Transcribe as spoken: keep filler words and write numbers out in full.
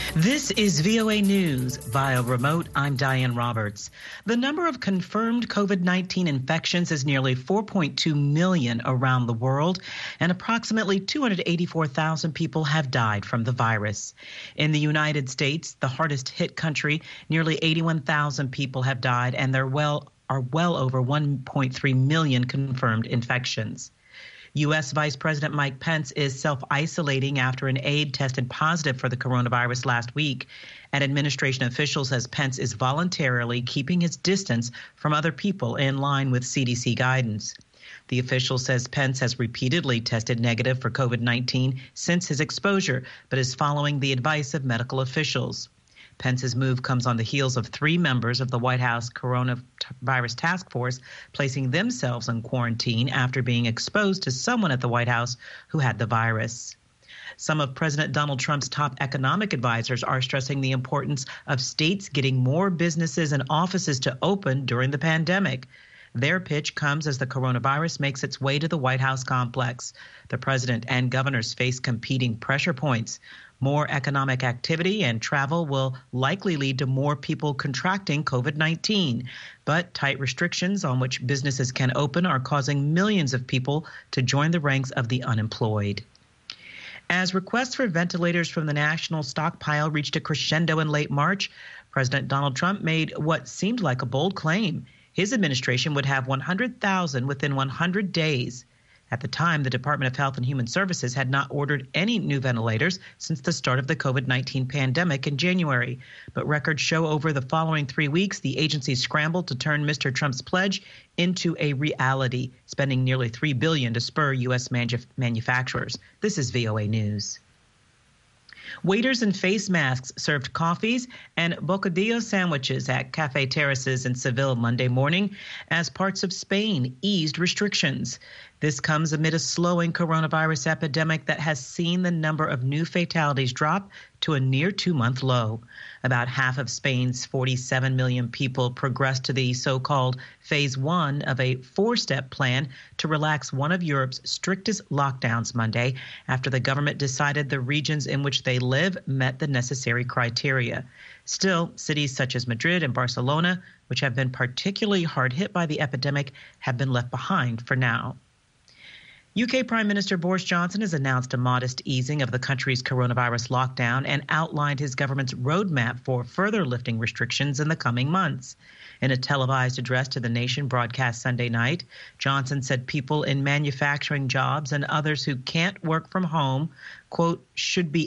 This is V O A News. Via remote, I'm Diane Roberts. The number of confirmed COVID nineteen infections is nearly four point two million around the world, and approximately two hundred eighty-four thousand people have died from the virus. In the United States, the hardest hit country, nearly eighty-one thousand people have died, and there well are well over one point three million confirmed infections. U S. Vice President Mike Pence is self-isolating after an aide tested positive for the coronavirus last week. An administration official says Pence is voluntarily keeping his distance from other people in line with C D C guidance. The official says Pence has repeatedly tested negative for COVID nineteen since his exposure, but is following the advice of medical officials. Pence's move comes on the heels of three members of the White House coronavirus task force placing themselves in quarantine after being exposed to someone at the White House who had the virus. Some of President Donald Trump's top economic advisors are stressing the importance of states getting more businesses and offices to open during the pandemic. Their pitch comes as the coronavirus makes its way to the White House complex. The president and governors face competing pressure points. More economic activity and travel will likely lead to more people contracting COVID nineteen. But tight restrictions on which businesses can open are causing millions of people to join the ranks of the unemployed. As requests for ventilators from the national stockpile reached a crescendo in late March, President Donald Trump made what seemed like a bold claim. His administration would have one hundred thousand within one hundred days. At the time, the Department of Health and Human Services had not ordered any new ventilators since the start of the COVID nineteen pandemic in January. But records show over the following three weeks, the agency scrambled to turn Mister Trump's pledge into a reality, spending nearly three billion dollars to spur U S manu- manufacturers. This is V O A News. Waiters in face masks served coffees and bocadillo sandwiches at Cafe Terraces in Seville Monday morning as parts of Spain eased restrictions. This comes amid a slowing coronavirus epidemic that has seen the number of new fatalities drop to a near two-month low. About half of Spain's forty-seven million people progressed to the so-called phase one of a four-step plan to relax one of Europe's strictest lockdowns Monday after the government decided the regions in which they live met the necessary criteria. Still, cities such as Madrid and Barcelona, which have been particularly hard hit by the epidemic, have been left behind for now. U K Prime Minister Boris Johnson has announced a modest easing of the country's coronavirus lockdown and outlined his government's roadmap for further lifting restrictions in the coming months. In a televised address to the nation broadcast Sunday night, Johnson said people in manufacturing jobs and others who can't work from home, quote, should be